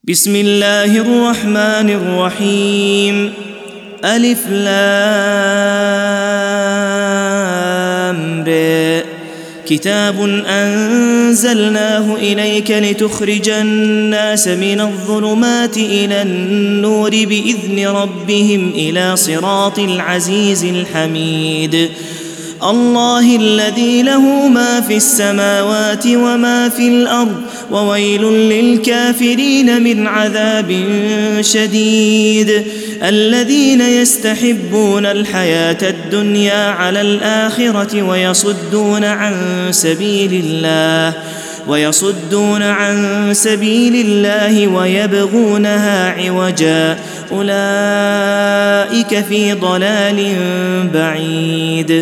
بسم الله الرحمن الرحيم. ألف لام ر. كتاب أنزلناه إليك لتخرج الناس من الظلمات إلى النور بإذن ربهم إلى صراط العزيز الحميد. الله الذي له ما في السماوات وما في الأرض وويل للكافرين من عذاب شديد. الذين يستحبون الحياة الدنيا على الآخرة ويصدون عن سبيل الله ويبغونها عوجا أولئك في ضلال بعيد.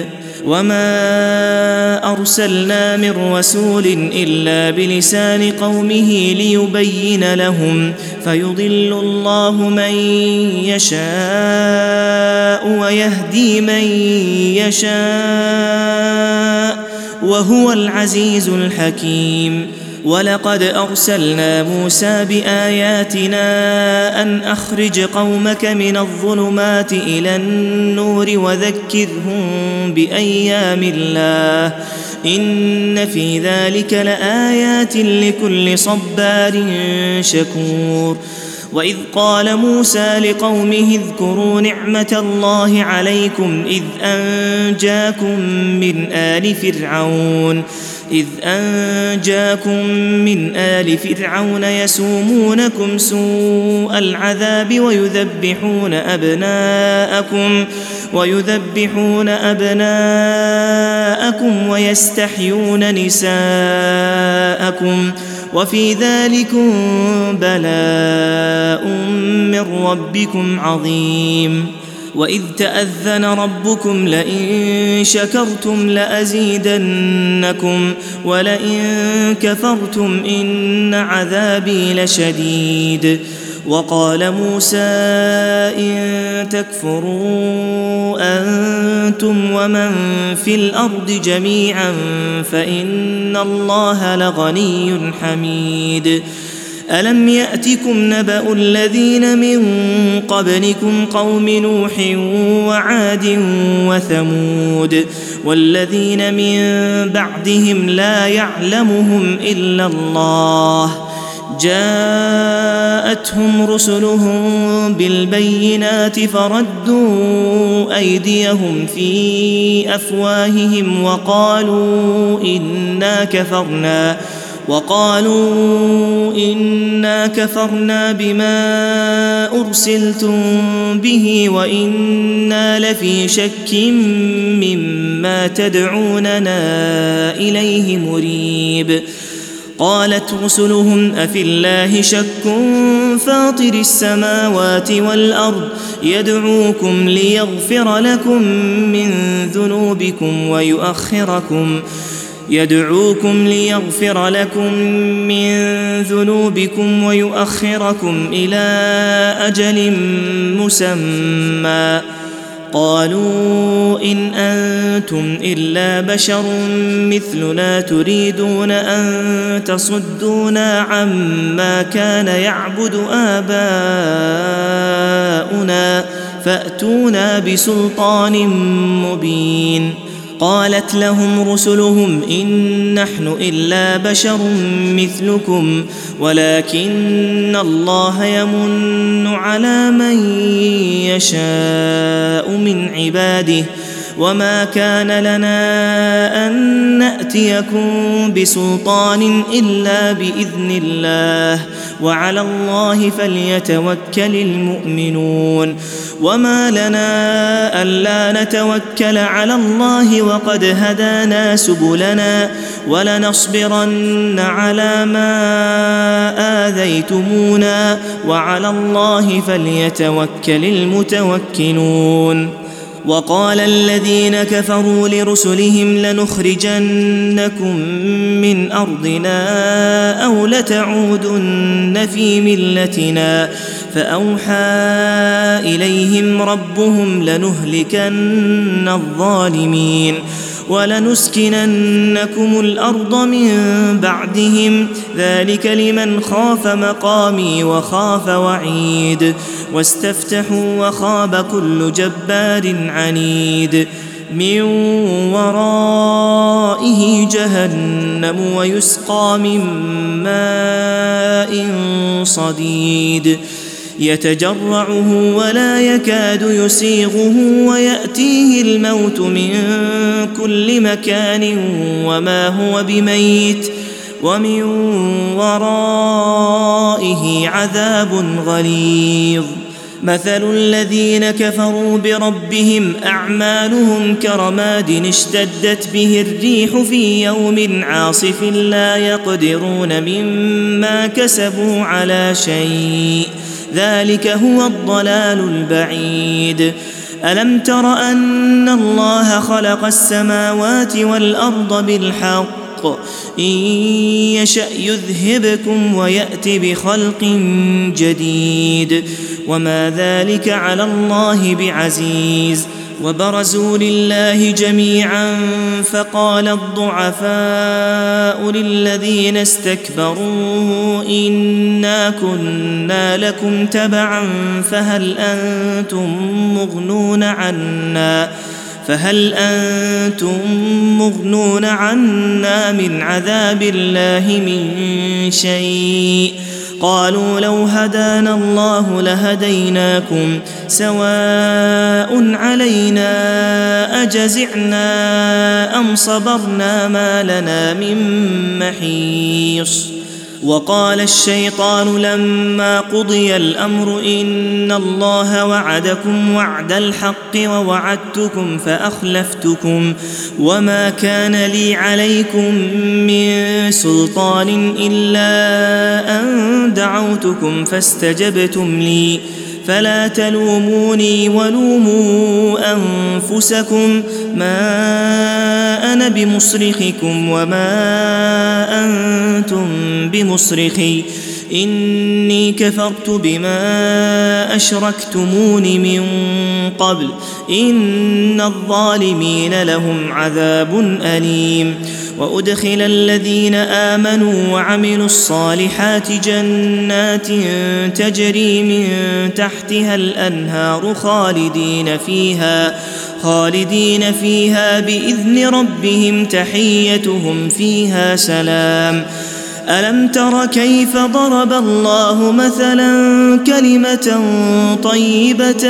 وما أرسلنا من رسول إلا بلسان قومه ليبين لهم فيضل الله من يشاء ويهدي من يشاء وهو العزيز الحكيم. ولقد أرسلنا موسى بآياتنا أن أخرج قومك من الظلمات إلى النور وذكرهم بأيام الله إن في ذلك لآيات لكل صبار شكور. وإذ قال موسى لقومه اذكروا نعمة الله عليكم إذ أنجاكم من آل فرعون يسومونكم سوء العذاب ويذبحون أبناءكم ويستحيون نساءكم وفي ذلكم بلاء من ربكم عظيم. وإذ تأذن ربكم لئن شكرتم لأزيدنكم ولئن كفرتم إن عذابي لشديد. وقال موسى إن تكفروا أنتم ومن في الأرض جميعا فإن الله لغني حميد. ألم يأتكم نبأ الذين من قبلكم قوم نوح وعاد وثمود والذين من بعدهم لا يعلمهم إلا الله جاءتهم رسلهم بالبينات فردوا أيديهم في أفواههم وقالوا إنا كفرنا بما أرسلتم به وإنا لفي شك مما تدعوننا إليه مريب. قالت رسلهم أفي الله شك فاطر السماوات والأرض يدعوكم ليغفر لكم من ذنوبكم ويؤخركم إلى أجل مسمى. قالوا إن أنتم إلا بشر مثلنا تريدون أن تصدونا عما كان يعبد آباؤنا فأتونا بسلطان مبين. قالت لهم رسلهم إن نحن إلا بشر مثلكم ولكن الله يمن على من يشاء من عباده وما كان لنا أن نأتيكم بسلطان إلا بإذن الله وعلى الله فليتوكل المؤمنون. وما لنا ألا نتوكل على الله وقد هدانا سبلنا ولنصبرن على ما آذيتمونا وعلى الله فليتوكل المتوكلون. وقال الذين كفروا لرسلهم لنخرجنكم من أرضنا أو لتعودن في ملتنا فأوحى إليهم ربهم لنهلكن الظالمين ولنسكننكم الأرض من بعدهم ذلك لمن خاف مقامي وخاف وعيد واستفتحوا وخاب كل جبار عنيد من ورائه جهنم ويسقى من ماء صديد يتجرعه ولا يكاد يسيغه ويأتيه الموت من كل مكان وما هو بميت ومن ورائه عذاب غليظ مثل الذين كفروا بربهم أعمالهم كرماد اشتدت به الريح في يوم عاصف لا يقدرون مما كسبوا على شيء ذلك هو الضلال البعيد ألم تر أن الله خلق السماوات والأرض بالحق إن يشأ يذهبكم ويأت بخلق جديد وما ذلك على الله بعزيز وبرزوا لله جميعا فقال الضعفاء للذين استكبروا إنا كنا لكم تبعا فهل أنتم مغنون عنا من عذاب الله من شيء قالوا لو هدانا الله لهديناكم سواء علينا أجزعنا أم صبرنا ما لنا من محيص وقال الشيطان لما قضي الأمر إن الله وعدكم وعد الحق ووعدتكم فأخلفتكم وما كان لي عليكم من سلطان إلا أن دعوتكم فاستجبتم لي فلا تلوموني ولوموا أنفسكم ما أنا بمصرخكم وما أنتم بمصرخي إني كفرت بما أشركتمون من قبل إن الظالمين لهم عذاب أليم وأدخل الذين آمنوا وعملوا الصالحات جنات تجري من تحتها الأنهار خالدين فيها بإذن ربهم تحيتهم فيها سلام ألم تر كيف ضرب الله مثلا كلمة طيبة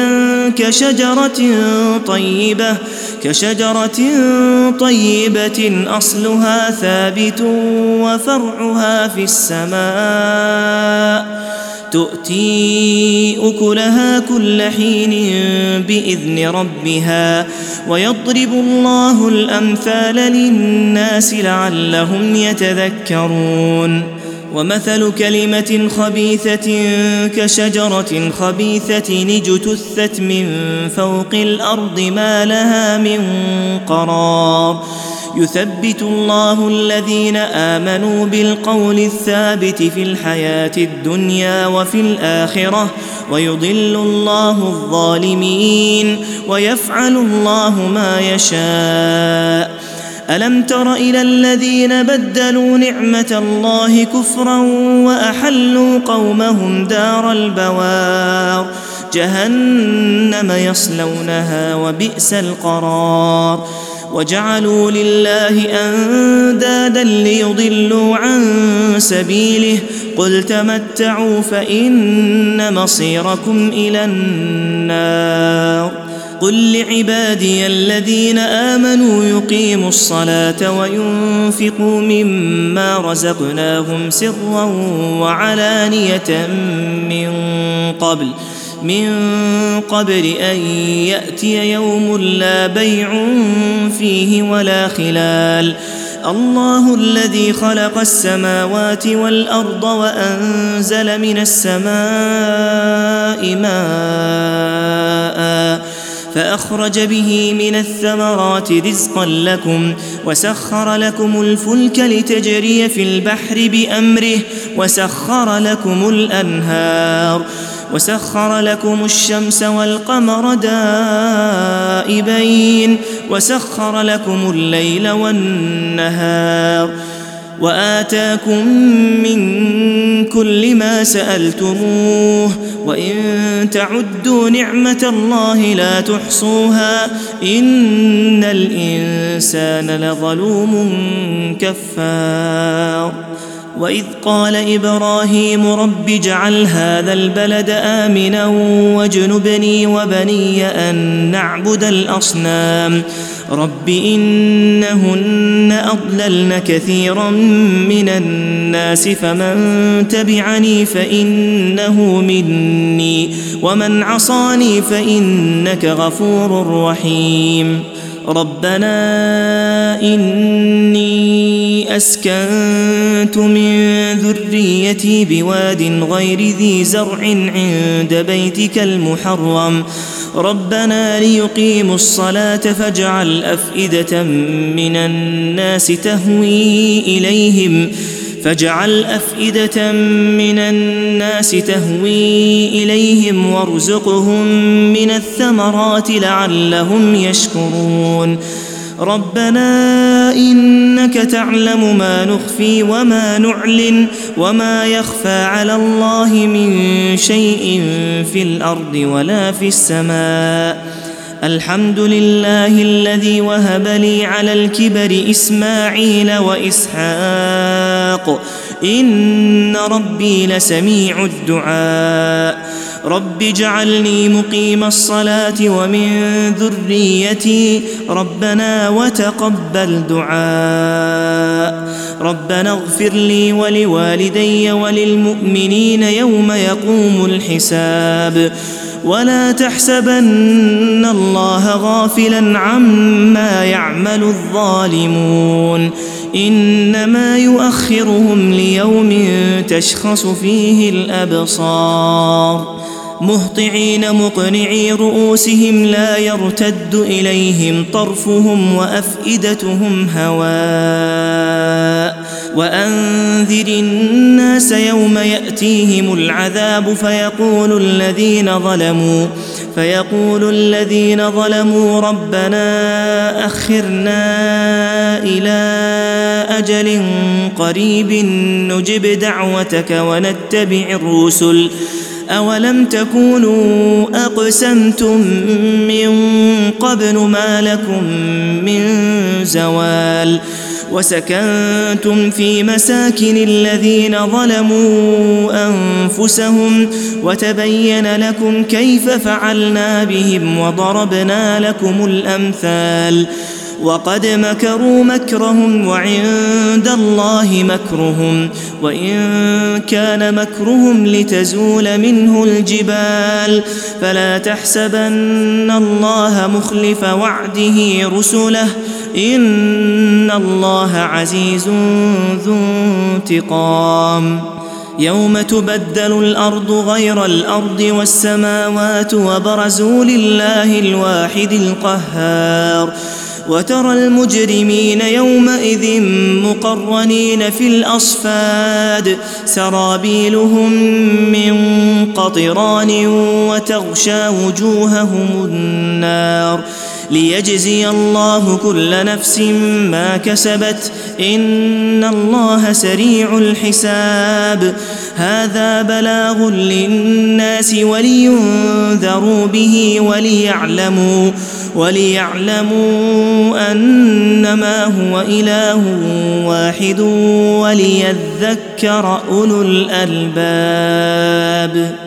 كشجرة طيبة أصلها ثابت وفرعها في السماء تؤتي أكلها كل حين بإذن ربها ويضرب الله الأمثال للناس لعلهم يتذكرون ومثل كلمة خبيثة كشجرة خبيثة اجتثت من فوق الأرض ما لها من قرار يثبت الله الذين آمنوا بالقول الثابت في الحياة الدنيا وفي الآخرة ويضل الله الظالمين ويفعل الله ما يشاء ألم تر إلى الذين بدلوا نعمة الله كفرا وأحلوا قومهم دار البوار جهنم يصلونها وبئس القرار وجعلوا لله أندادا ليضلوا عن سبيله قل تمتعوا فإن مصيركم إلى النار قل لعبادي الذين آمنوا يقيموا الصلاة وينفقوا مما رزقناهم سرا وعلانية من قبل أن يأتي يوم لا بيع فيه ولا خلال الله الذي خلق السماوات والأرض وأنزل من السماء ماء فأخرج به من الثمرات رزقا لكم وسخر لكم الفلك لتجري في البحر بأمره وسخر لكم الأنهار وسخر لكم الشمس والقمر دائبين وسخر لكم الليل والنهار وآتاكم من كل ما سألتموه وإن تعدوا نعمة الله لا تحصوها إن الإنسان لظلوم كفار وإذ قال إبراهيم رب اجعل هذا البلد آمنا واجنبني وبني أن نعبد الأصنام رب إنهن أضللن كثيرا من الناس فمن تبعني فإنه مني ومن عصاني فإنك غفور رحيم ربنا إني أسكنت من ذريتي بواد غير ذي زرع عند بيتك المحرم ربنا ليقيموا الصلاة فاجعل أفئدة من الناس تهوي إليهم وارزقهم من الثمرات لعلهم يشكرون ربنا إنك تعلم ما نخفي وما نعلن وما يخفى على الله من شيء في الأرض ولا في السماء الحمد لله الذي وهب لي على الكبر إسماعيل وإسحاق إن ربي لسميع الدعاء رب اجعلني مقيم الصلاة ومن ذريتي ربنا وتقبل دعاء ربنا اغفر لي ولوالدي وللمؤمنين يوم يقوم الحساب ولا تحسبن الله غافلا عما يعمل الظالمون إنما يؤخرهم ليوم تشخص فيه الأبصار مهطعين مقنعي رؤوسهم لا يرتد إليهم طرفهم وأفئدتهم هواء وأنذر الناس يوم يأتيهم العذاب فيقول الذين ظلموا ربنا أخرنا إلى أجل قريب نجب دعوتك ونتبع الرسل أولم تكونوا أقسمتم من قبل ما لكم من زوال وسكنتم في مساكن الذين ظلموا أنفسهم وتبين لكم كيف فعلنا بهم وضربنا لكم الأمثال وقد مكروا مكرهم وعند الله مكرهم وإن كان مكرهم لتزول منه الجبال فلا تحسبن الله مخلف وعده رسله إن الله عزيز ذو انتقام يوم تبدل الأرض غير الأرض والسماوات وبرزوا لله الواحد القهار وترى المجرمين يومئذ مقرنين في الأصفاد سرابيلهم من قطران وتغشى وجوههم النار ليجزي الله كل نفس ما كسبت إن الله سريع الحساب هذا بلاغ للناس ولينذروا به وليعلموا أنما هو إله واحد وليذكر أولو الألباب